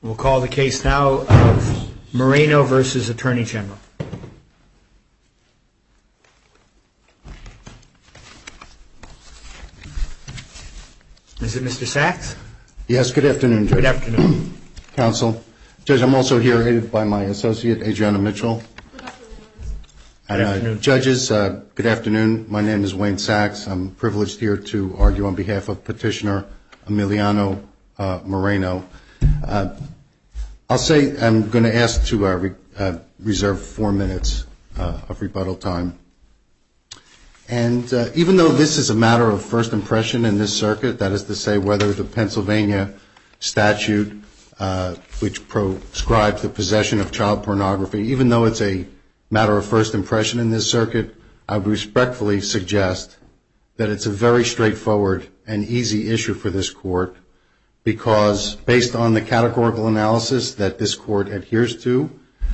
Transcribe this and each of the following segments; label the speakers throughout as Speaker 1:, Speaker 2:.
Speaker 1: We'll call the case now of Moreno versus Attorney General. Is it Mr. Sachs?
Speaker 2: Yes, good afternoon, Judge.
Speaker 1: Good afternoon.
Speaker 2: Counsel. Judge, I'm also here aided by my associate, Adriana Mitchell.
Speaker 1: Good afternoon.
Speaker 2: Judges, good afternoon. My name is Wayne Sachs. I'm privileged here to argue on behalf of Petitioner Emiliano Moreno. I'll say I'm going to ask to reserve 4 minutes of rebuttal time. And even though this is a matter of first impression in this circuit, that is to say whether the Pennsylvania statute which proscribes the possession of child pornography, even though it's a matter of first impression in this circuit, I would respectfully suggest that it's a very straightforward and easy issue for this court, because based on the categorical analysis that this court adheres to,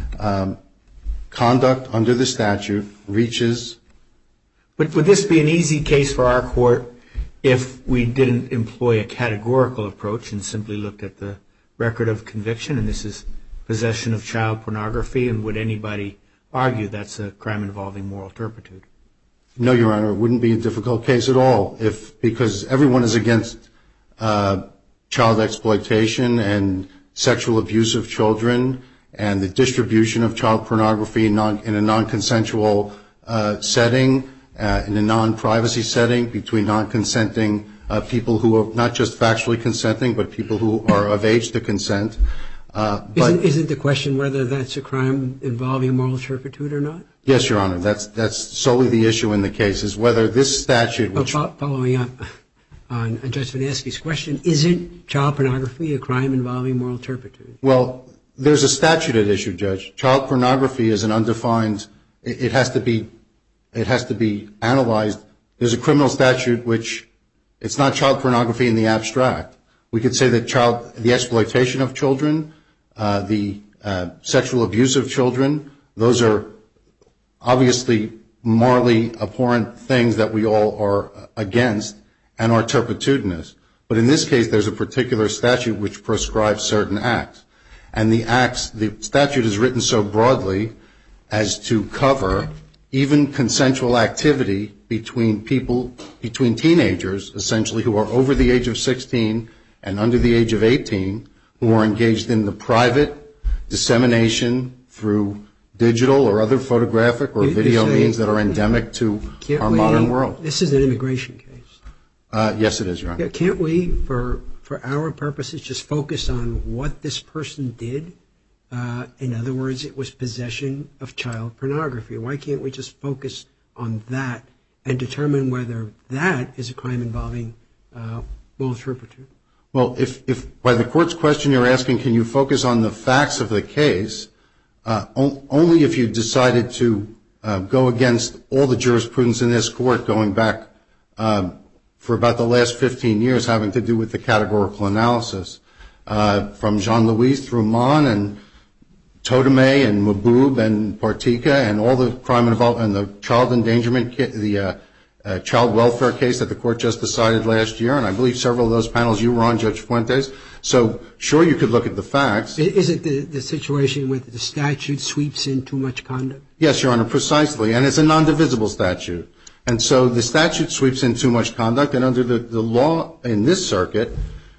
Speaker 2: conduct under the statute reaches.
Speaker 1: But would this be an easy case for our court if we didn't employ a categorical approach and simply looked at the record of conviction, and this is possession of child pornography, and would anybody argue that's a crime involving moral turpitude?
Speaker 2: No, Your Honor, it wouldn't be a difficult case at all, because everyone is against child exploitation and sexual abuse of children and the distribution of child pornography in a non-consensual setting, in a non-privacy setting between non-consenting people who are not just factually consenting, but people who are of age to consent.
Speaker 3: Isn't the question whether that's a crime involving moral turpitude or not?
Speaker 2: Yes, Your Honor. That's solely the issue in the case, is whether this statute, which
Speaker 3: following up on Judge Vanaski's question, isn't child pornography a crime involving moral turpitude?
Speaker 2: Well, there's a statute at issue, Judge. Child pornography is an undefined. It has to be analyzed. There's a criminal statute which it's not child pornography in the abstract. We could say that the exploitation of children, the sexual abuse of children, those are obviously morally abhorrent things that we all are against and are turpitudinous. But in this case, there's a particular statute which prescribes certain acts. And the statute is written so broadly as to cover even consensual activity between teenagers, essentially, who are over the age of 16 and under the age of 18, who are engaged in the private dissemination through digital or other photographic or video means that are endemic to our modern world.
Speaker 3: This is an immigration case.
Speaker 2: Yes, it is, Your Honor.
Speaker 3: Can't we, for our purposes, just focus on what this person did? In other words, it was possession of child pornography. Why can't we just focus on that and determine whether that is a crime involving moral turpitude?
Speaker 2: Well, if by the court's question you're asking, can you focus on the facts of the case, only if you decided to go against all the jurisprudence in this court going back for about the last 15 years having to do with the categorical analysis, from Jean-Louis through Mon and Toteme and Maboub and Partika and all the crime involved and the child endangerment, the child welfare case that the court just decided last year, and I believe several of those panels you were on, Judge Fuentes. So, sure, you could look at the facts.
Speaker 3: Is it the situation where the statute sweeps in too much conduct?
Speaker 2: Yes, Your Honor, precisely. And it's a non-divisible statute. And so the statute sweeps in too much conduct, and under the law in this circuit,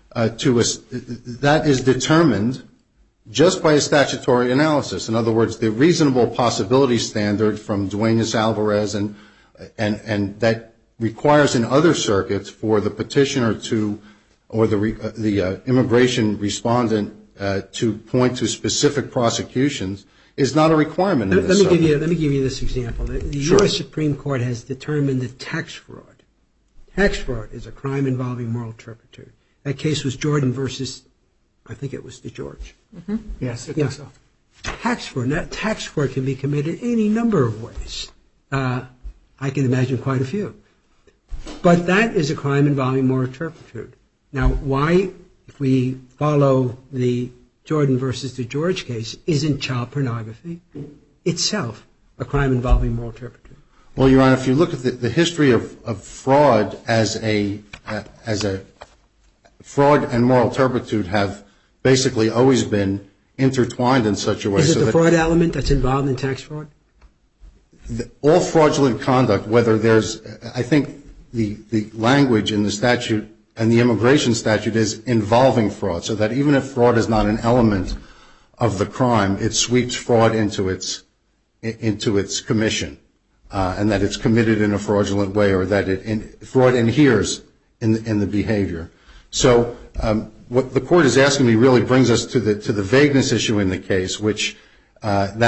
Speaker 2: that is determined just by a statutory analysis. In other words, the reasonable possibility standard from Duenas-Alvarez and that requires in other circuits for the petitioner to, or the immigration respondent to point to specific prosecutions is not a requirement in this circuit.
Speaker 3: Let me give you this example. The
Speaker 2: Sure.
Speaker 3: U.S. Supreme Court has determined that tax fraud is a crime involving moral turpitude. That case was Jordan versus, I think it was DeGeorge.
Speaker 1: Mm-hmm. Yes, I think so.
Speaker 3: Tax fraud can be committed any number of ways. I can imagine quite a few. But that is a crime involving moral turpitude. Now, why, if we follow the Jordan versus DeGeorge case, isn't child pornography itself a crime involving moral turpitude?
Speaker 2: Well, Your Honor, if you look at the history of fraud as a fraud and moral turpitude have basically always been intertwined in such a way.
Speaker 3: Is it the fraud element that's involved in tax fraud?
Speaker 2: All fraudulent conduct, whether there's, I think the language in the statute and the immigration statute is involving fraud, so that even if fraud is not an element of the crime, it sweeps fraud into its commission, and that it's committed in a fraudulent way, or that fraud inheres in the behavior. So what the court is asking me really brings us to the vagueness issue in the case, which with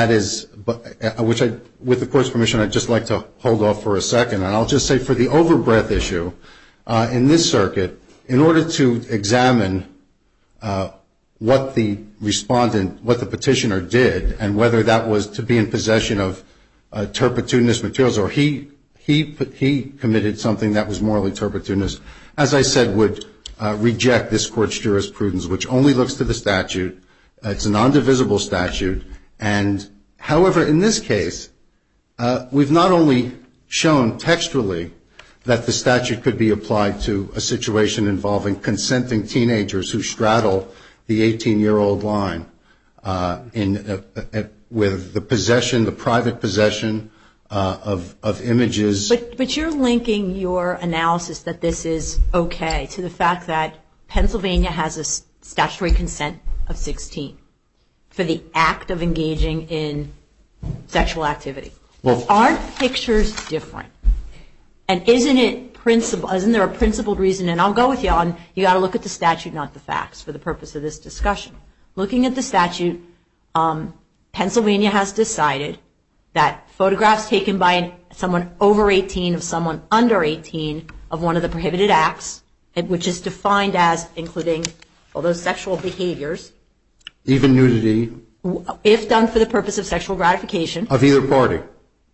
Speaker 2: the court's permission, I'd just like to hold off for a second. And I'll just say for the overbreadth issue, in this circuit, in order to examine what the petitioner did, and whether that was to be in possession of turpitudinous materials, or he committed something that was morally turpitudinous, as I said, would reject this court's jurisprudence, which only looks to the statute. It's a non-divisible statute. And however, in this case, we've not only shown textually that the statute could be applied to a situation involving consenting teenagers who straddle the 18-year-old line with the possession, the private possession of images.
Speaker 4: But you're linking your analysis that this is okay to the fact that Pennsylvania has a statutory consent of 16 for the act of engaging in sexual activity. Well, aren't pictures different? And isn't there a principled reason? And I'll go with you on, you got to look at the statute, not the facts, for the purpose of this discussion. Looking at the statute, Pennsylvania has decided that photographs taken by someone over 18 of someone under 18 of one of the prohibited acts, which is defined as including all those sexual behaviors,
Speaker 2: even nudity,
Speaker 4: if done for the purpose of sexual gratification
Speaker 2: of either party.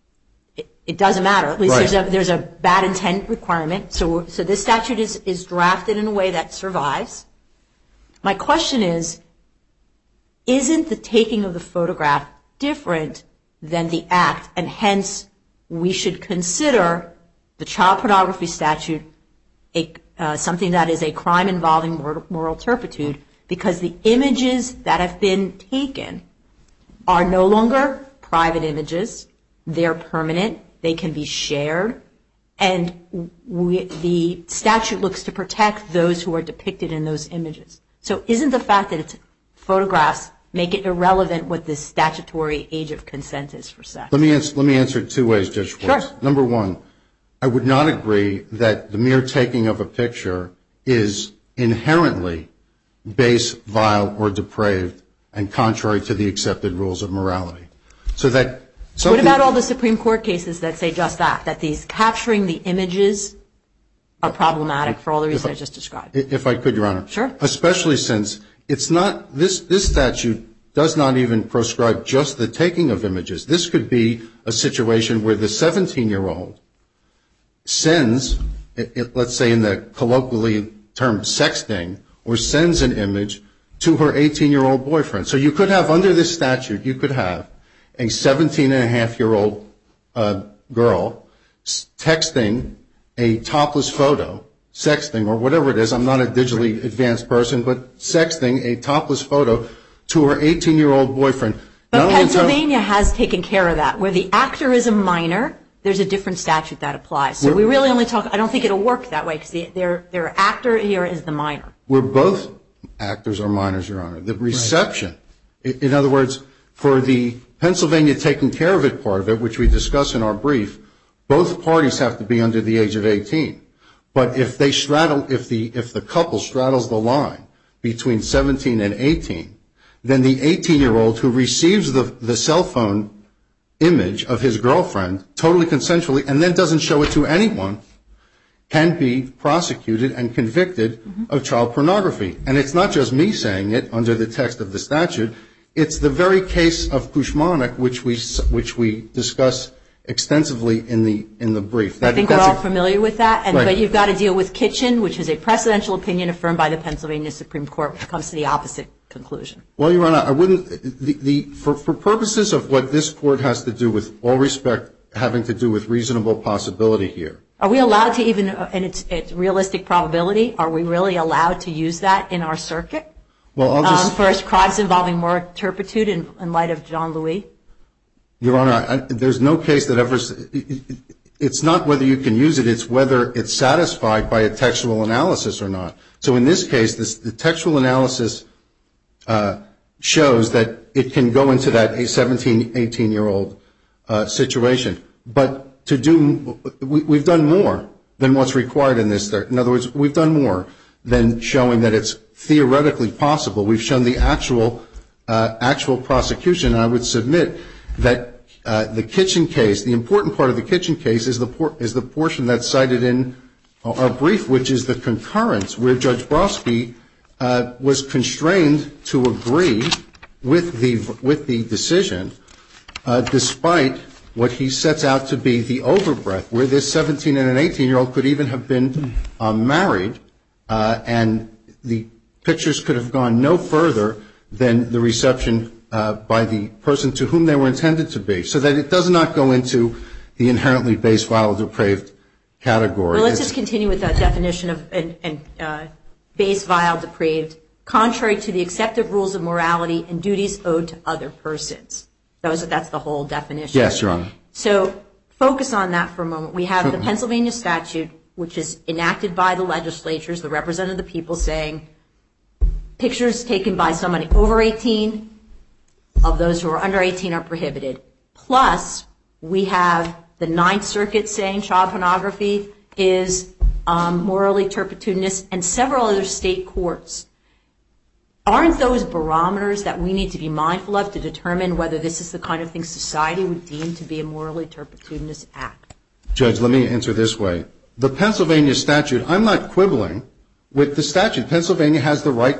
Speaker 4: It doesn't matter. At least
Speaker 2: right.
Speaker 4: there's a bad intent requirement. So this statute is drafted in a way that survives. My question is, isn't the taking of the photograph different than the act, and hence we should consider the child pornography statute something that is a crime involving moral turpitude, because the images that have been taken are no longer private images. They're permanent. They can be shared. And the statute looks to protect those who are depicted in those images. So isn't the fact that it's photographs make it irrelevant what the statutory age of consent is for sex? Let
Speaker 2: me answer it two ways, Judge Schwartz.
Speaker 4: Sure.
Speaker 2: Number one, I would not agree that the mere taking of a picture is inherently base, vile, or depraved, and contrary to the accepted rules of morality. So that
Speaker 4: what about all the Supreme Court cases that say just that these capturing the images are problematic for all the reasons I just described?
Speaker 2: If I could, Your Honor.
Speaker 4: Sure.
Speaker 2: Especially since it's not, this statute does not even proscribe just the taking of images. This could be a situation where the 17-year-old sends, let's say in the colloquially termed sexting, or sends an image to her 18-year-old boyfriend. So you could have, under this statute, you could have a 17-and-a-half-year-old girl texting a topless photo, sexting, or whatever it is. I'm not a digitally advanced person, but sexting a topless photo to her 18-year-old boyfriend.
Speaker 4: But Pennsylvania has taken care of that. Where the actor is a minor, there's a different statute that applies. So we really only talk, I don't think it'll work that way, because their actor here is the minor.
Speaker 2: Where both actors are minors, Your Honor. The reception, right. In other words, for the Pennsylvania taking care of it part of it, which we discuss in our brief, both parties have to be under the age of 18. But if they straddle, if the couple straddles the line between 17 and 18, then the 18-year-old who receives the cell phone image of his girlfriend totally consensually and then doesn't show it to anyone can be prosecuted and convicted of child pornography. And it's not just me saying it under the text of the statute. It's the very case of Kushmanik, which we discuss extensively in the brief.
Speaker 4: I think we're all familiar with that.
Speaker 2: Right.
Speaker 4: But you've got to deal with Kitchen, which is a precedential opinion affirmed by the Pennsylvania Supreme Court, which comes to the opposite conclusion.
Speaker 2: Well, Your Honor, I wouldn't, for purposes of what this Court has to do, with all respect, having to do with reasonable possibility here.
Speaker 4: Are we allowed to even, and it's realistic probability, are we really allowed to use that in our circuit? for crimes involving moral turpitude in light of John Louis?
Speaker 2: Your Honor, there's no case that ever – it's not whether you can use it, it's whether it's satisfied by a textual analysis or not. So in this case, the textual analysis shows that it can go into that 17, 18-year-old situation. But to do – we've done more than what's required in this. In other words, we've done more than showing that it's theoretically possible. We've shown the actual prosecution. And I would submit that the Kitchen case, the important part of the Kitchen case is the portion that's cited in our brief, which is the concurrence, where Judge Brodsky was constrained to agree with the decision, despite what he sets out to be the overbreadth, where this 17 and an 18-year-old could even have been married, and the pictures could have gone no further than the reception by the person to whom they were intended to be, so that it does not go into the inherently base, vile, depraved category.
Speaker 4: Well, let's just continue with that definition of base, vile, depraved, contrary to the accepted rules of morality and duties owed to other persons. That's the whole definition.
Speaker 2: Yes, Your Honor.
Speaker 4: So focus on that for a moment. We have the Pennsylvania statute, which is enacted by the legislatures, the representative of the people, saying pictures taken by somebody over 18 of those who are under 18 are prohibited. Plus, we have the Ninth Circuit saying child pornography is morally turpitudinous, and several other state courts. Aren't those barometers that we need to be mindful of to determine whether this is the kind of thing society would deem to be a morally turpitudinous act?
Speaker 2: Judge, let me answer this way. The Pennsylvania statute, I'm not quibbling with the statute. Pennsylvania has the right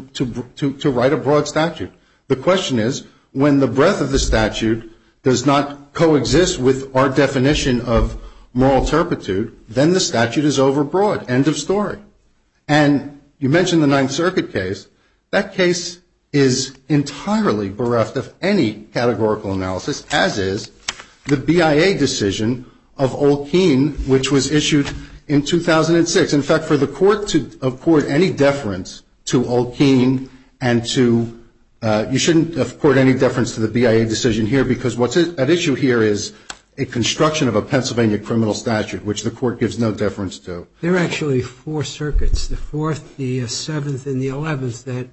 Speaker 2: to write a broad statute. The question is, when the breadth of the statute does not coexist with our definition of moral turpitude, then the statute is overbroad. End of story. And you mentioned the Ninth Circuit case. That case is entirely bereft of any categorical analysis, as is the BIA decision of Old Keene, which was issued in 2006. In fact, for the court to accord any deference to Old Keene and to you shouldn't accord any deference to the BIA decision here, because what's at issue here is a construction of a Pennsylvania criminal statute, which the court gives no deference to.
Speaker 3: There are actually four circuits, the 4th, the 7th, and the 11th, that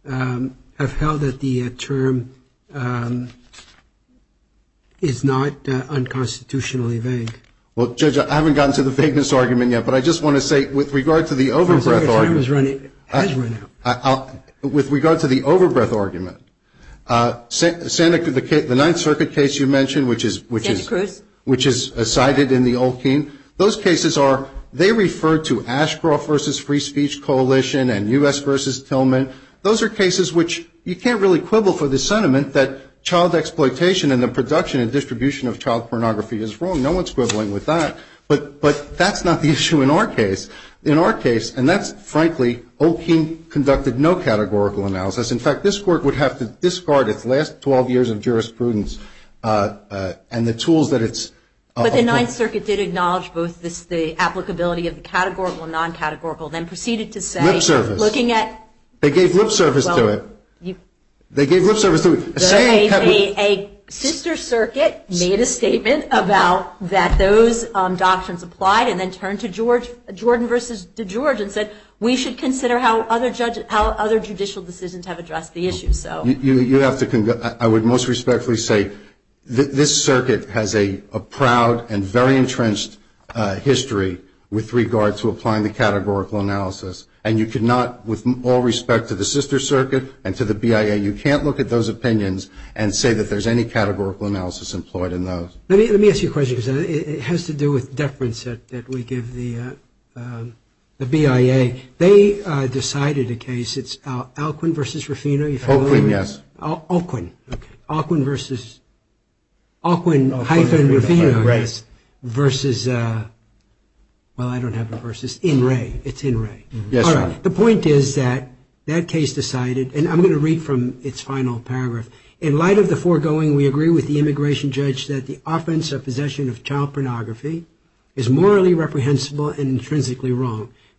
Speaker 3: have held that the term is not unconstitutionally vague.
Speaker 2: Well, Judge, I haven't gotten to the vagueness argument yet, but I just want to say, with regard to the overbreadth argument.
Speaker 3: Has run out.
Speaker 2: With regard to the overbreadth argument, the Ninth Circuit case you mentioned, which is cited in the Old Keene, those cases they refer to Ashcroft versus Free Speech Coalition and U.S. versus Tillman. Those are cases which you can't really quibble for the sentiment that child exploitation and the production and distribution of child pornography is wrong. No one's quibbling with that. But that's not the issue in our case. In our case, and that's, frankly, Old Keene conducted no categorical analysis. In fact, this court would have to discard its last 12 years of jurisprudence and the tools that it's
Speaker 4: But the Ninth Circuit did acknowledge both the applicability of the categorical and non-categorical, then proceeded to say,
Speaker 2: lip service.
Speaker 4: Looking at
Speaker 2: They gave lip service to it. They gave lip service to it.
Speaker 4: A sister circuit made a statement about that those doctrines applied, and then turned to Jordan versus DeGeorge and said, we should consider how other judicial decisions have addressed the issue. So
Speaker 2: you have to. I would most respectfully say this circuit has a proud and very entrenched history with regard to applying the categorical analysis. And you could not, with all respect to the sister circuit and to the BIA, you can't look at those opinions and say that there's any categorical analysis employed in those.
Speaker 3: Let me ask you a question, because it has to do with deference that we give the BIA. They decided a case. It's Alquin versus Rufino.
Speaker 2: Alquin, yes.
Speaker 3: Alquin. Okay. Alquin versus Alquin-Rufino.
Speaker 1: Right.
Speaker 3: Versus. Well, I don't have a versus. In Re. It's in Re.
Speaker 2: Yes,
Speaker 3: all
Speaker 2: sir.
Speaker 3: right. The point is that case decided, and I'm going to read from its final paragraph. In light of the foregoing, we agree with the immigration judge that the offense of possession of child pornography is morally reprehensible and intrinsically wrong.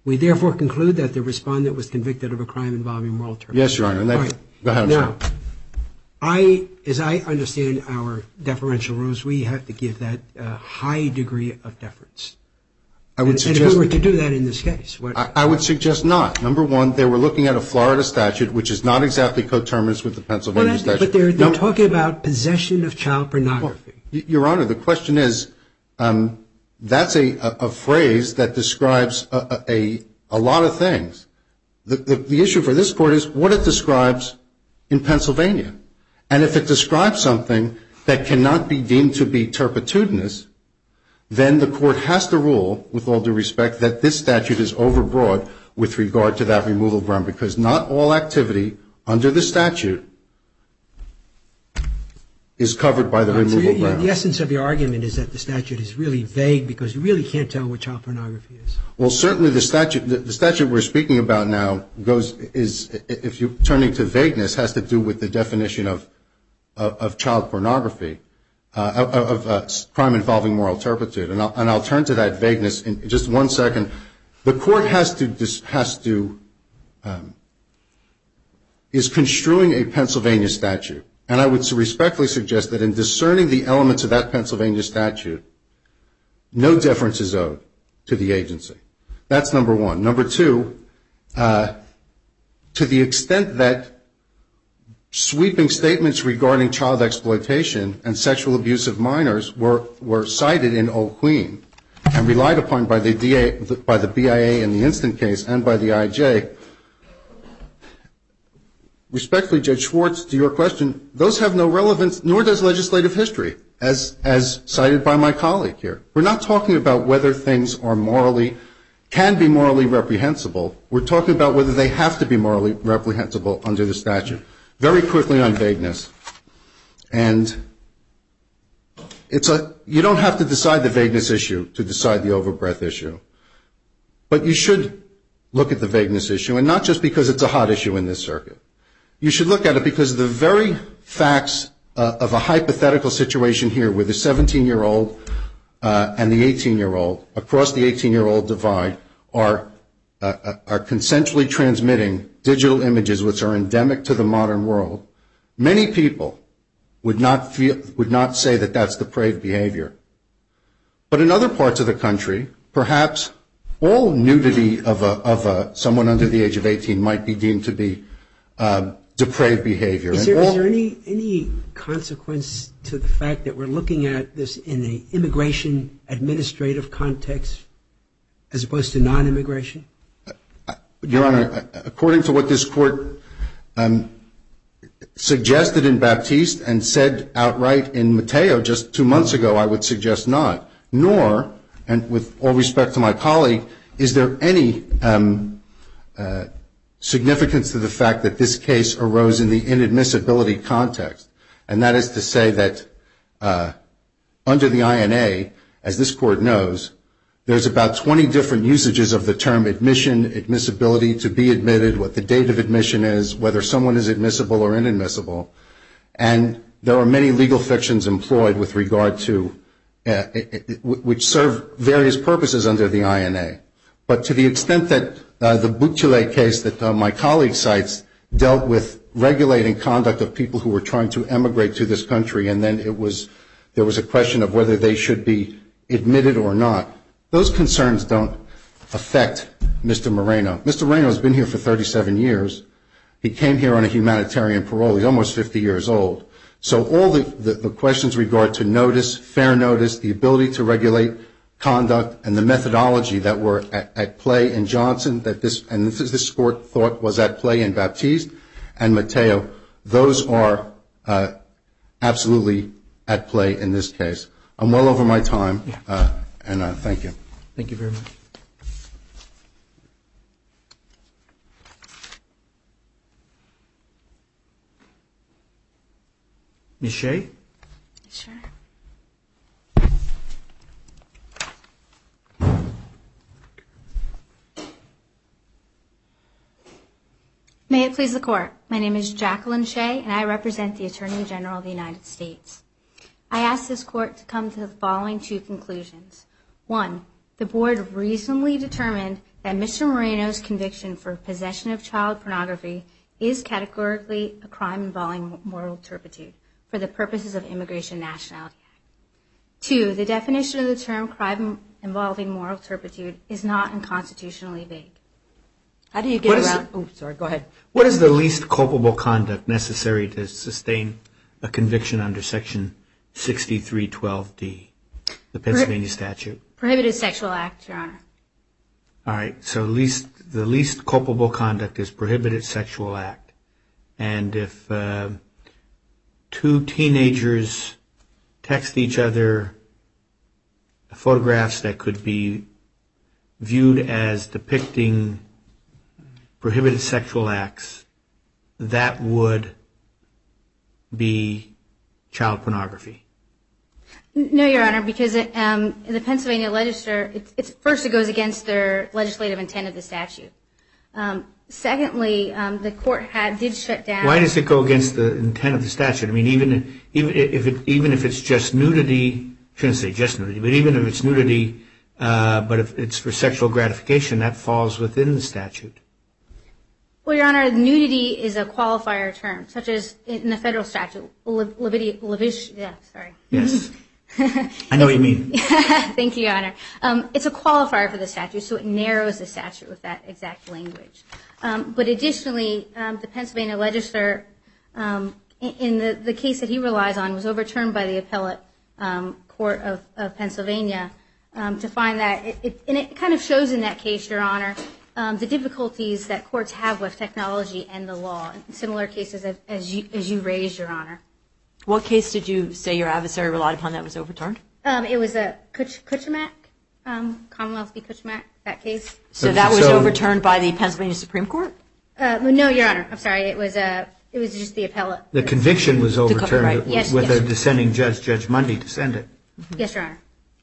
Speaker 3: We therefore conclude that the respondent was convicted of a crime involving moral turpitude.
Speaker 2: Yes, Your Honor.
Speaker 3: All right.
Speaker 2: Go ahead.
Speaker 3: Now, as I understand our deferential rules, we have to give that a high degree of deference. And if we were to do that in this case,
Speaker 2: I would suggest not. Number one, they were looking at a Florida statute, which is not exactly coterminous with the Pennsylvania statute.
Speaker 3: But they're talking about possession of child pornography.
Speaker 2: Well, Your Honor, the question is, that's a phrase that describes a lot of things. The issue for this court is what it describes in Pennsylvania. And if it describes something that cannot be deemed to be turpitudinous, then the court has to rule, with all due respect, that this statute is overbroad with regard to that removal ground, because not all activity under the statute is covered by the removal ground.
Speaker 3: The essence of your argument is that the statute is really vague because you really can't tell what child pornography is.
Speaker 2: Well, certainly the statute we're speaking about now if you're turning to vagueness, has to do with the definition of child pornography, of crime involving moral turpitude. And I'll turn to that vagueness in just 1 second. The court is construing a Pennsylvania statute. And I would respectfully suggest that in discerning the elements of that Pennsylvania statute, no deference is owed to the agency. That's number one. Number two, to the extent that sweeping statements regarding child exploitation and sexual abuse of minors were cited in Old Queen and relied upon by the BIA in the instant case and by the IJ, respectfully, Judge Schwartz, to your question, those have no relevance, nor does legislative history, as cited by my colleague here. We're not talking about whether things can be morally reprehensible. We're talking about whether they have to be morally reprehensible under the statute. Very quickly on vagueness. And you don't have to decide the vagueness issue to decide the overbreadth issue. But you should look at the vagueness issue, and not just because it's a hot issue in this circuit. You should look at it because the very facts of a hypothetical situation here with the 17-year-old and the 18-year-old, across the 18-year-old divide, are consensually transmitting digital images which are endemic to the modern world. Many people would not say that that's depraved behavior. But in other parts of the country, perhaps all nudity of someone under the age of 18 might be deemed to be depraved behavior.
Speaker 3: Is there any consequence to the fact that we're looking at this in an immigration administrative context as opposed to non-immigration?
Speaker 2: Your Honor, according to what this court suggested in Baptiste and said outright in Mateo just 2 months ago, I would suggest not. Nor, and with all respect to my colleague, is there any significance to the fact that this case arose in the inadmissibility context. And that is to say that under the INA, as this court knows, there's about 20 different usages of the term admission, admissibility, to be admitted, what the date of admission is, whether someone is admissible or inadmissible. And there are many legal fictions employed with regard to, which serve various purposes under the INA. But to the extent that the Boutillet case that my colleague cites dealt with regulating conduct of people who were trying to emigrate to this country, and then there was a question of whether they should be admitted or not, those concerns don't affect Mr. Moreno. Mr. Moreno has been here for 37 years. He came here on a humanitarian parole. He's almost 50 years old. So all the questions regard to notice, fair notice, the ability to regulate conduct, and the methodology that were at play in Johnson, this court thought was at play in Baptiste and Mateo, those are absolutely at play in this case. I'm well over my time, and thank you.
Speaker 1: Thank you very much. Ms. Shea?
Speaker 5: Sure. May it please the Court. My name is Jacqueline Shea, and I represent the Attorney General of the United States. I ask this Court to come to the following two conclusions. One, the board reasonably determined that Mr. Moreno's conviction for possession of child pornography is categorically a crime involving moral turpitude for the purposes of Immigration and Nationality Act. 2, the definition of the term crime involving moral turpitude is not unconstitutionally vague.
Speaker 4: How do you get around? Oh, sorry, go ahead.
Speaker 1: What is the least culpable conduct necessary to sustain a conviction under Section 6312D, the Pennsylvania statute?
Speaker 5: Prohibited sexual act, Your Honor.
Speaker 1: All right, so the least culpable conduct is prohibited sexual act. And if two teenagers text each other photographs that could be viewed as depicting prohibited sexual acts, that would be child pornography.
Speaker 5: No, Your Honor, because in the Pennsylvania legislature, first it goes against their legislative intent of the statute. Secondly, the court did shut down.
Speaker 1: Why does it go against the intent of the statute? I mean, even if it's just nudity, I shouldn't say just nudity, but even if it's nudity, but if it's for sexual gratification, that falls within the statute.
Speaker 5: Well, Your Honor, nudity is a qualifier term, such as in the federal statute.
Speaker 1: Yes. I know what you mean.
Speaker 5: Thank you, Your Honor. It's a qualifier for the statute, so it narrows the statute with that exact language. But additionally, the Pennsylvania legislature, in the case that he relies on, was overturned by the appellate court of Pennsylvania to find that, and it kind of shows in that case, Your Honor, the difficulties that courts have with technology and the law, in similar cases as you raised, Your Honor.
Speaker 4: What case did you say your adversary relied upon that was overturned?
Speaker 5: It was a Kuchamak, Commonwealth v. Kuchamak, that case.
Speaker 4: So that was overturned by the Pennsylvania Supreme Court?
Speaker 5: No, Your Honor. I'm sorry. It was just the appellate.
Speaker 1: The conviction was overturned
Speaker 4: right.
Speaker 1: with a dissenting judge, Judge Mundy, dissented.
Speaker 5: Yes, Your Honor.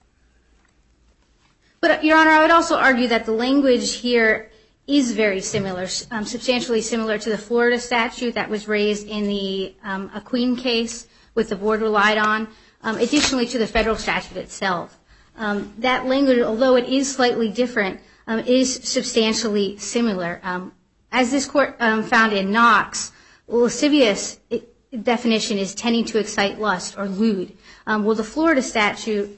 Speaker 5: But, Your Honor, I would also argue that the language here is very similar, substantially similar to the Florida statute that was raised in the Aqueen case, which the board relied on, additionally to the federal statute itself. That language, although it is slightly different, is substantially similar. As this court found in Knox, lascivious definition is tending to excite lust or lewd. Well, the Florida statute,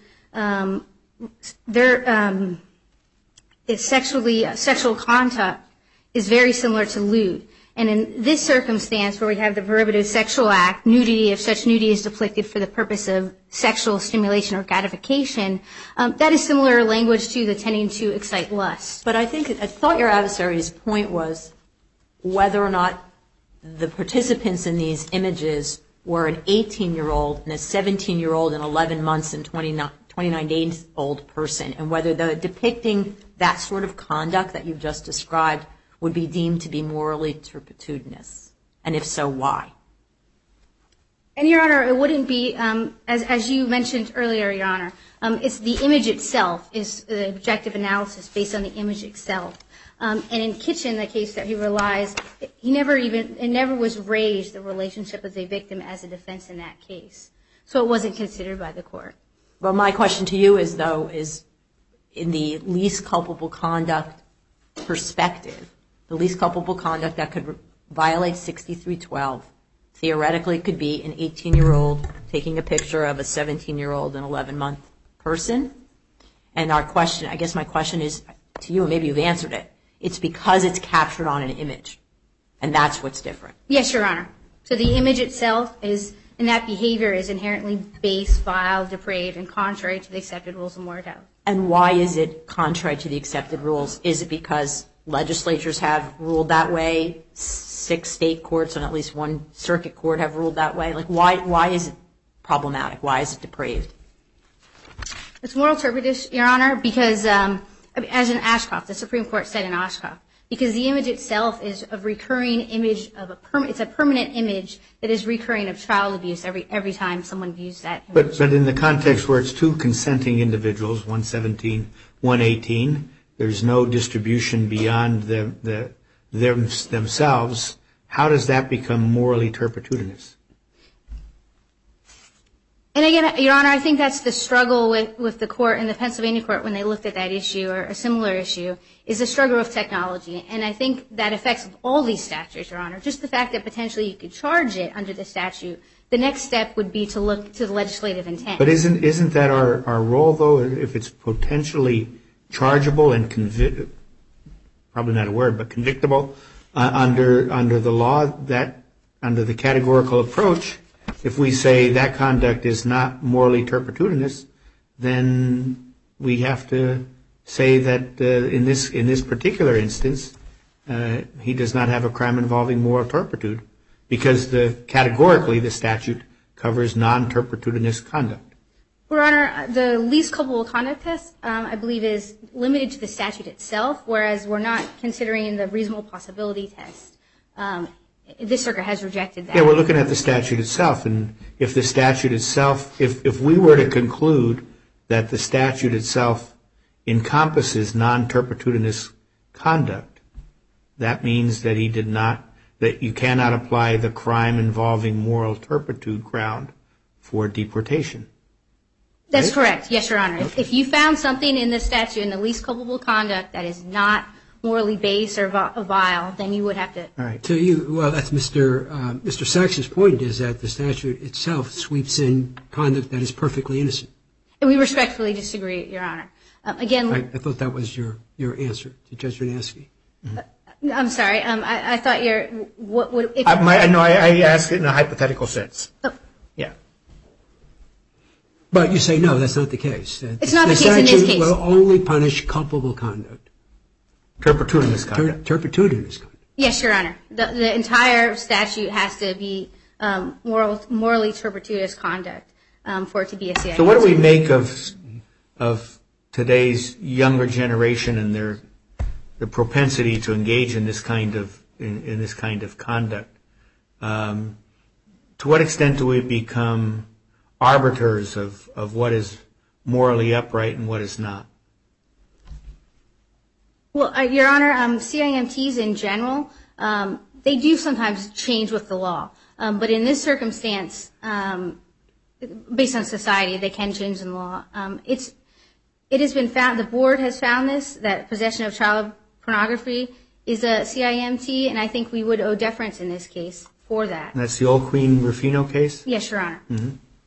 Speaker 5: sexual contact is very similar to lewd. And in this circumstance, where we have the prohibited sexual act, nudity, if such nudity is depicted for the purpose of sexual stimulation or gratification, that is similar language to the tending to excite lust.
Speaker 4: But I thought your adversary's point was whether or not the participants in these images were an 18-year-old and a 17-year-old and 11 months and 29 days old person, and whether the depicting that sort of conduct that you've just described would be deemed to be morally turpitudinous, and if so, why?
Speaker 5: And, Your Honor, it wouldn't be, as you mentioned earlier, Your Honor, it's the image itself is the objective analysis based on the image itself. And in Kitchen, the case that he relies, it never was raised, the relationship of the victim as a defense in that case. So it wasn't considered by the court.
Speaker 4: Well, my question to you is, though, is in the least culpable conduct perspective, the least culpable conduct that could violate 6312, theoretically could be an 18-year-old taking a picture of a 17-year-old and 11-month person. And our question, I guess my question is to you, and maybe you've answered it, it's because it's captured on an image, and that's what's different.
Speaker 5: Yes, Your Honor. So the image itself is, and that behavior is inherently base, vile, depraved, and contrary to the accepted rules of morality.
Speaker 4: And why is it contrary to the accepted rules? Is it because legislatures have ruled that way, 6 state courts and at least 1 circuit court have ruled that way? Like, why is it problematic? Why is it depraved?
Speaker 5: It's moral turpitude, Your Honor, because as in Ashcroft, the Supreme Court said in Ashcroft, because the image itself is a recurring image of it's a permanent image that is recurring of child abuse every time someone views that image. But
Speaker 1: in the context where it's 2 consenting individuals, 117, 118, there's no distribution beyond themselves. How does that become morally turpitudinous?
Speaker 5: And again, Your Honor, I think that's the struggle with the court and the Pennsylvania court when they looked at that issue or a similar issue, is the struggle of technology. And I think that affects all these statutes, Your Honor. Just the fact that potentially you could charge it under the statute, the next step would be to look to the legislative intent.
Speaker 1: But isn't that our role, though, if it's potentially chargeable and probably not a word, but convictable under the law, that under the categorical approach, if we say that conduct is not morally turpitudinous, then we have to say that in this particular instance, he does not have a crime involving moral turpitude, because categorically the statute covers non-turpitudinous conduct.
Speaker 5: Your Honor, the least culpable conduct test, I believe, is limited to the statute itself, whereas we're not considering the reasonable possibility test. This circuit has rejected that.
Speaker 1: Yeah, we're looking at the statute itself, and if the statute itself, if we were to conclude that the statute itself encompasses non-turpitudinous conduct, that means that that you cannot apply the crime involving moral turpitude ground for deportation.
Speaker 5: That's
Speaker 1: right?
Speaker 5: correct. Yes, Your Honor.
Speaker 1: Okay.
Speaker 5: If you found something in the statute in the least culpable conduct that is not morally base or vile, then you would have to.
Speaker 1: All right.
Speaker 3: So that's Mr. Sachs's point, is that the statute itself sweeps in conduct that is perfectly innocent.
Speaker 5: And we respectfully disagree, Your Honor. Again,
Speaker 3: I thought that was your answer to Judge Vinansky.
Speaker 5: I'm sorry. I thought
Speaker 1: I asked it in a hypothetical sense.
Speaker 5: Oh.
Speaker 1: Yeah.
Speaker 3: But you say, no, that's not the case.
Speaker 5: It's not the case in this case.
Speaker 3: The statute will only punish culpable conduct.
Speaker 1: Turpitudinous conduct.
Speaker 3: Turpitudinous conduct.
Speaker 5: Yes, Your Honor. The entire statute has to be morally turpitudinous conduct for it to be a CIMT.
Speaker 1: So what do we make of today's younger generation and the propensity to engage in this kind of conduct? To what extent do we become arbiters of what is morally upright and what is not?
Speaker 5: Well, Your Honor, CIMTs in general, they do sometimes change with the law. But in this circumstance, based on society, they can change in the law. It has been found, the board has found this, that possession of child pornography is a CIMT, and I think we would owe deference in this case for that.
Speaker 1: And that's the old Queen Rufino case?
Speaker 5: Yes, Your Honor.
Speaker 1: Mm-hmm.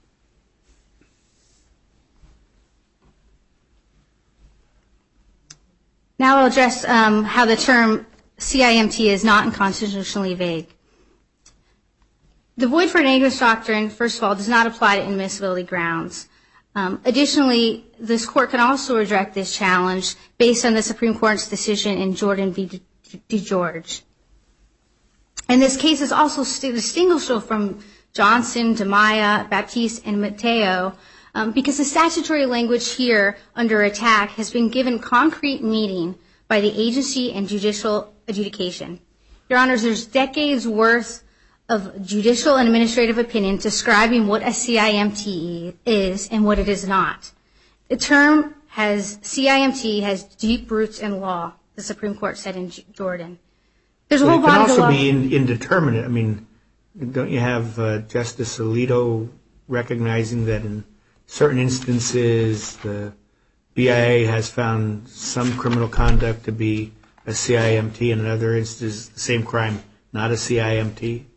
Speaker 5: Now I'll address how the term CIMT is not unconstitutionally vague. The void for negligence doctrine, first of all, does not apply to inadmissibility grounds. Additionally, this court can also reject this challenge based on the Supreme Court's decision in Jordan v. DeGeorge. And this case is also distinguishable from Johnson, DeMaia, Baptiste, and Mateo because the statutory language here under attack has been given concrete meaning by the agency and judicial adjudication. Your Honors, there's decades worth of judicial and administrative opinion describing what a CIMT is and what it is not. The term CIMT has deep roots in law, the Supreme Court said in Jordan. There's a whole body of law.
Speaker 1: It can also be indeterminate. I mean, don't you have Justice Alito recognizing that in certain instances the BIA has found some criminal conduct to be a CIMT and in other instances the same crime not a CIMT?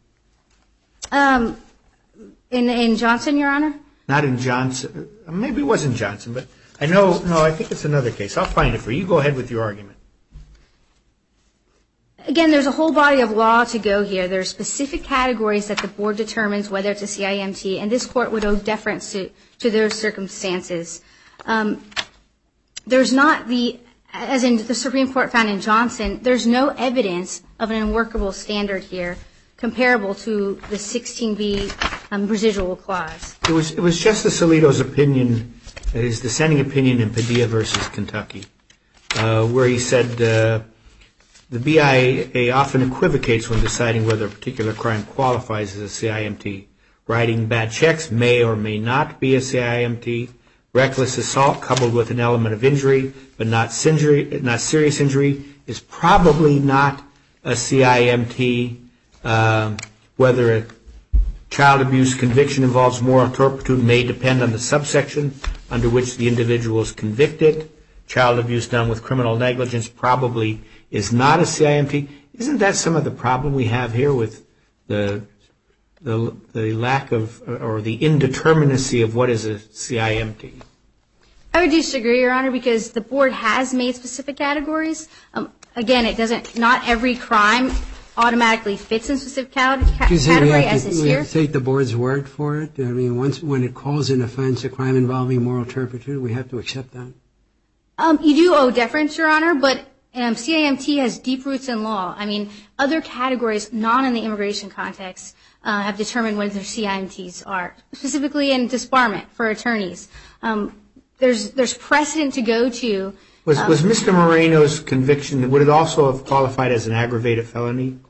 Speaker 5: In Johnson, Your Honor?
Speaker 1: Not in Johnson. Maybe it wasn't Johnson, but I think it's another case. I'll find it for you. You go ahead with your argument.
Speaker 5: Again, there's a whole body of law to go here. There are specific categories that the board determines whether it's a CIMT, and this court would owe deference to those circumstances. There's not as in the Supreme Court found in Johnson, there's no evidence of an unworkable standard here comparable to the 16b residual clause.
Speaker 1: It was Justice Alito's opinion, his dissenting opinion in Padilla versus Kentucky, where he said the BIA often equivocates when deciding whether a particular crime qualifies as a CIMT. Writing bad checks may or may not be a CIMT. Reckless assault coupled with an element of injury but not serious injury is probably not a CIMT. Whether a child abuse conviction involves moral turpitude may depend on the subsection under which the individual is convicted. Child abuse done with criminal negligence probably is not a CIMT. Isn't that some of the problem we have here with the lack of or the indeterminacy of what is a CIMT?
Speaker 5: I would disagree, Your Honor, because the board has made specific categories. Again, it doesn't. Not every crime automatically fits in specific category, as is
Speaker 3: we
Speaker 5: here.
Speaker 3: have to take the board's word for it. I mean, when it calls an offense a crime involving moral turpitude, we have to accept that.
Speaker 5: You do owe deference, Your Honor, but CIMT has deep roots in law. I mean, other categories, not in the immigration context, have determined what their CIMTs are, specifically in disbarment for attorneys. There's precedent to go to.
Speaker 1: Was Mr. Moreno's conviction, would it also have qualified as an aggravated felony?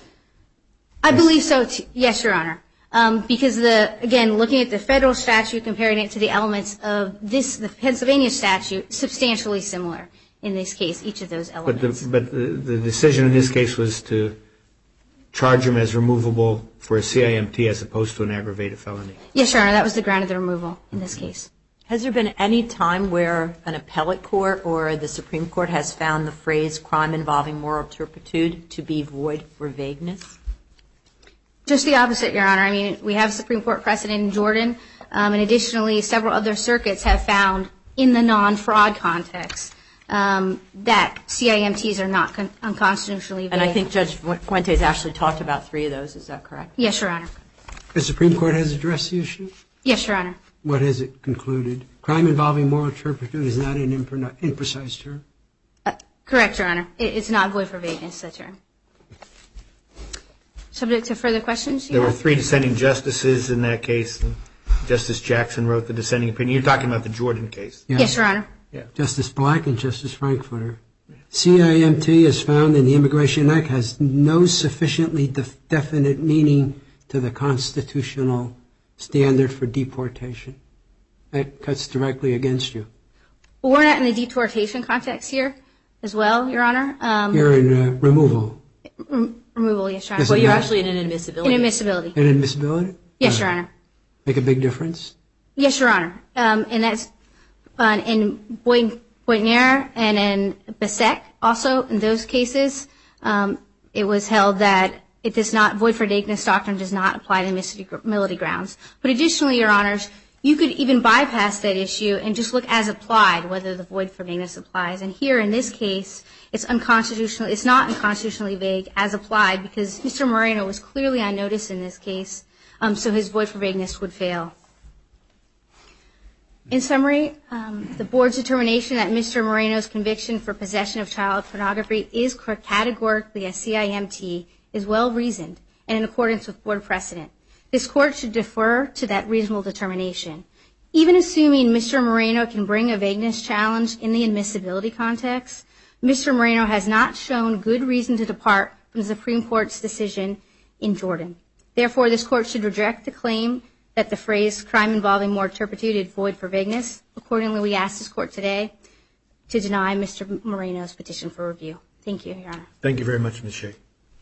Speaker 5: I believe so, yes, Your Honor. Because, again, looking at the federal statute, comparing it to the elements of the Pennsylvania statute, substantially similar in this case, each of those elements.
Speaker 1: But the decision in this case was to charge him as removable for a CIMT as opposed to an aggravated felony?
Speaker 5: Yes, Your Honor, that was the ground of the removal in this case.
Speaker 4: Has there been any time where an appellate court or the Supreme Court has found the phrase crime involving moral turpitude to be void for vagueness?
Speaker 5: Just the opposite, Your Honor. I mean, we have Supreme Court precedent in Jordan, and additionally, several other circuits have found in the non-fraud context that CIMTs are not unconstitutionally vague.
Speaker 4: And I think Judge Fuentes actually talked about 3 of those. Is that correct?
Speaker 5: Yes, Your Honor.
Speaker 3: The Supreme Court has addressed the issue?
Speaker 5: Yes, Your Honor.
Speaker 3: What has it concluded? Crime involving moral turpitude is not an imprecise term?
Speaker 5: Correct, Your Honor. It's not void for vagueness, that term. Subject to further questions?
Speaker 1: There were 3 dissenting justices in that case. Justice Jackson wrote the dissenting opinion. You're talking about the Jordan case?
Speaker 3: Yeah.
Speaker 5: Yes, Your Honor.
Speaker 1: Yeah.
Speaker 3: Justice Black and Justice Frankfurter. CIMT, as found in the Immigration Act, has no sufficiently definite meaning to the constitutional standard for deportation. That cuts directly against you.
Speaker 5: Well, we're not in the deportation context here as well, Your Honor.
Speaker 3: You're in removal.
Speaker 5: Removal, yes, Your Honor.
Speaker 4: Well, you're actually in inadmissibility.
Speaker 5: Inadmissibility.
Speaker 3: Inadmissibility?
Speaker 5: Yes, Your Honor.
Speaker 3: Make a big difference?
Speaker 5: Yes, Your Honor. And that's in Boigner and in Besek also. In those cases, it was held that it does not, void for vagueness doctrine does not apply to admissibility grounds. But additionally, Your Honors, you could even bypass that issue and just look as applied, whether the void for vagueness applies. And here, in this case, it's unconstitutional. It's not unconstitutionally vague as applied because Mr. Moreno was clearly on notice in this case, so his void for vagueness would fail. In summary, the Board's determination that Mr. Moreno's conviction for possession of child pornography is categorically a CIMT is well-reasoned and in accordance with Board precedent. This Court should defer to that reasonable determination. Even assuming Mr. Moreno can bring a vagueness challenge in the admissibility context, Mr. Moreno has not shown good reason to depart from the Supreme Court's decision in Jordan. Therefore, this Court should reject the claim that the phrase crime involving moral turpitude is void for vagueness. Accordingly, we ask this Court today to deny Mr. Moreno's petition for review. Thank you, Your Honor.
Speaker 1: Thank you very much, Ms. Shea.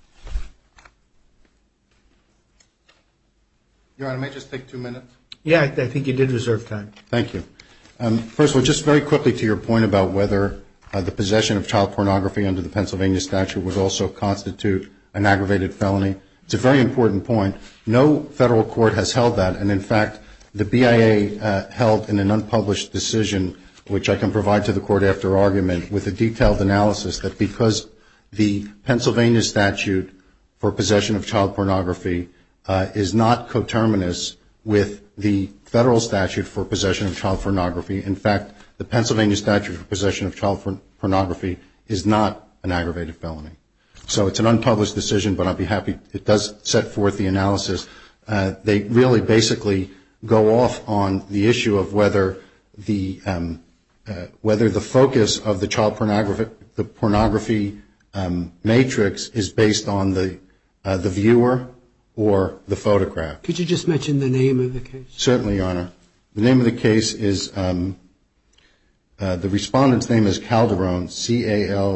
Speaker 2: Your Honor, may I just take 2 minutes?
Speaker 1: Yeah, I think you did reserve time.
Speaker 2: Thank you. First of all, just very quickly to your point about whether the possession of child pornography under the Pennsylvania statute would also constitute an aggravated felony. It's a very important point. No federal court has held that, and in fact, the BIA held in an unpublished decision, which I can provide to the Court after argument, with a detailed analysis that because the Pennsylvania statute for possession of child pornography is not coterminous with the federal statute for possession of child pornography. In fact, the Pennsylvania statute for possession of child pornography is not an aggravated felony. So it's an unpublished decision, but I'd be happy. It does set forth the analysis. They really basically go off on the issue of whether the focus of the child pornography matrix is based on the viewer or the photograph.
Speaker 3: Could you just mention the name of the case?
Speaker 2: Certainly, Your Honor. The name of the case is, the respondent's name is Calderon,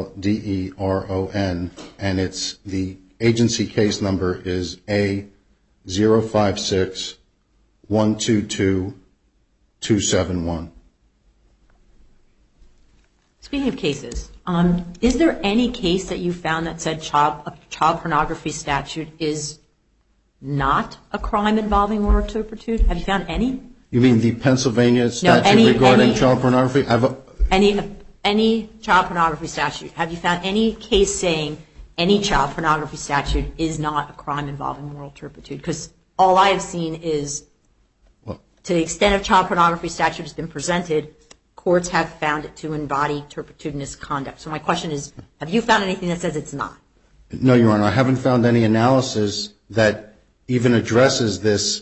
Speaker 2: C-A-L-D-E-R-O-N, and it's the agency case number is 056 122 271.
Speaker 4: Speaking of cases, is there any case that you found that said a child pornography statute is not a crime involving moral turpitude? Have you found any?
Speaker 2: You mean the Pennsylvania statute regarding child pornography?
Speaker 4: Any child pornography statute. Have you found any case saying any child pornography statute is not a crime involving moral turpitude? Because all I have seen is, to the extent of child pornography statute has been presented, courts have found it to embody turpitudinous conduct. So my question is, have you found anything that says it's not?
Speaker 2: No, Your Honor. I haven't found any analysis that even addresses this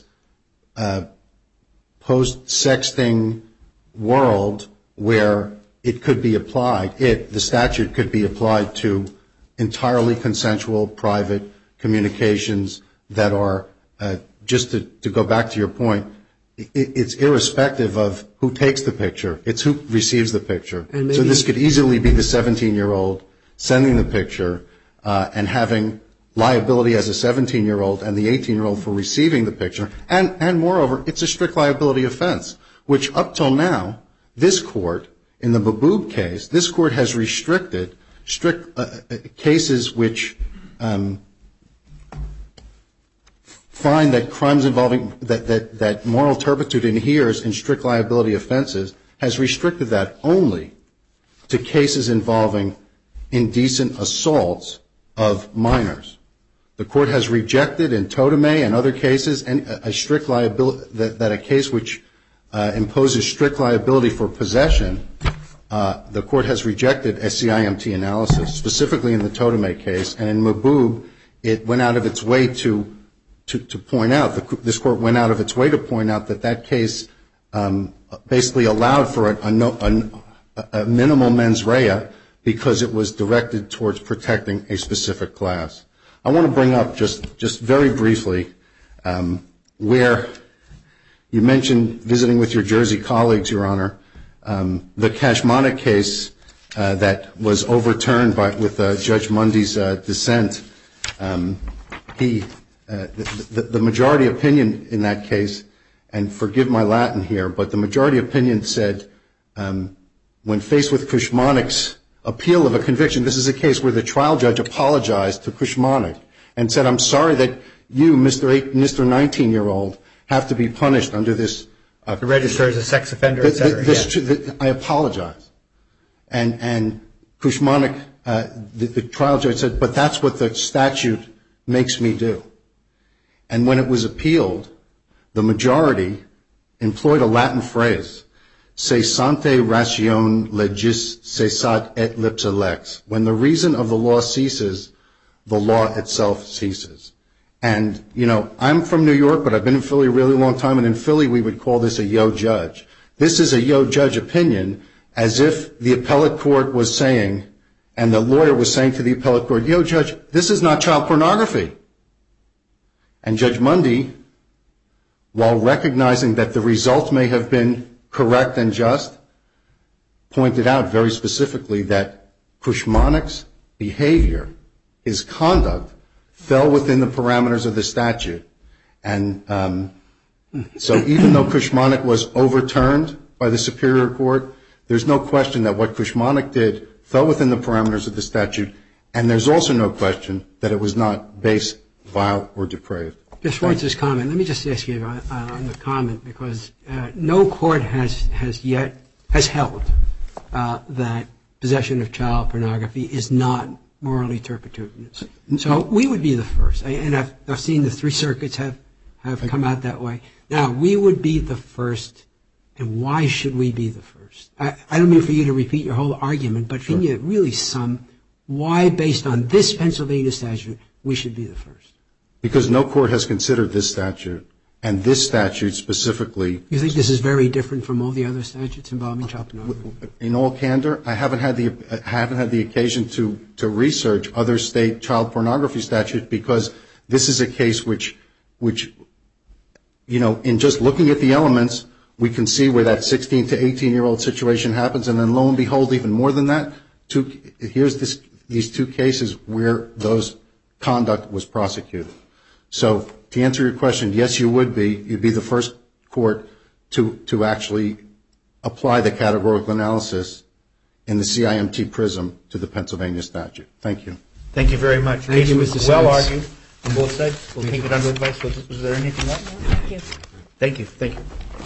Speaker 2: post-sexting world where it could be applied, the statute could be applied to entirely consensual private communications that are, just to go back to your point, it's irrespective of who takes the picture. It's who receives the picture. So this could easily be the 17-year-old sending the picture and having liability as a 17-year-old and the 18-year-old for receiving the picture. And moreover, it's a strict liability offense, which up till now, this court, in the Baboob case, this court has restricted cases which find that crimes involving, that moral turpitude adheres in strict liability offenses, has restricted that only to cases involving indecent assaults of minors. The court has rejected in Toteme and other cases a strict liability, that a case which imposes strict liability for possession, the court has rejected a CIMT analysis, specifically in the Toteme case. And in Baboob, it went out of its way to point out, this court went out of its way to point out that that case basically allowed for a minimal mens rea because it was directed towards protecting a specific class. I want to bring up just very briefly where you mentioned visiting with your Jersey colleagues, Your Honor, the Kashmonic case that was overturned with Judge Mundy's dissent. The majority opinion in that case, and forgive my Latin here, but the majority opinion said when faced with Kashmonic's appeal of a conviction, this is a case where the trial judge apologized to Kashmonic and said, I'm sorry that you, Mr. 19-year-old, have to be punished under this.
Speaker 1: To register as a sex offender, et cetera.
Speaker 2: I apologize. And Kashmonic, the trial judge said, but that's what the statute makes me do. And when it was appealed, the majority employed a Latin phrase, cessante ratione legis cessat et lipsa lex. When the reason of the law ceases, the law itself ceases. And, you know, I'm from New York, but I've been in Philly a really long time, and in Philly we would call this a yo judge. This is a yo judge opinion, as if the appellate court was saying, and the lawyer was saying to the appellate court, yo judge, this is not child pornography. And Judge Mundy, while recognizing that the result may have been correct and just, pointed out very specifically that Kashmonic's behavior, his conduct, fell within the parameters of the statute. And so even though Kashmonic was overturned by the Superior Court, there's no question that what Kashmonic did fell within the parameters of the statute, and there's also no question that it was not base, vile, or depraved.
Speaker 3: Just want this comment. Let me just ask you on the comment, because no court has held that possession of child pornography is not morally turpitudinous. So we would be the first, and I've seen the three circuits have come out that way. Now, we would be the first, and why should we be the first? I don't mean for you to repeat your whole argument, but can you really sum why, based on this Pennsylvania statute, we should be the first?
Speaker 2: Because no court has considered this statute, and this statute specifically.
Speaker 3: You think this is very different from all the other statutes involving child pornography?
Speaker 2: In all candor, I haven't had the occasion to research other state child pornography statutes, because this is a case which, you know, in just looking at the elements, we can see where that 16 to 18-year-old situation happens, and then lo and behold, even more than that, here's these two cases where those conduct was prosecuted. So to answer your question, yes, you would be. You'd be the first court to actually apply the categorical analysis in the CIMT prism to the Pennsylvania statute. Thank you.
Speaker 1: Thank you very much.
Speaker 3: Thank you,
Speaker 1: Case
Speaker 3: Mr.
Speaker 1: was well
Speaker 3: Simmons.
Speaker 1: argued on both sides. We'll take it under advice. Was there anything else?
Speaker 4: Thank you.
Speaker 1: Thank you. Thank you.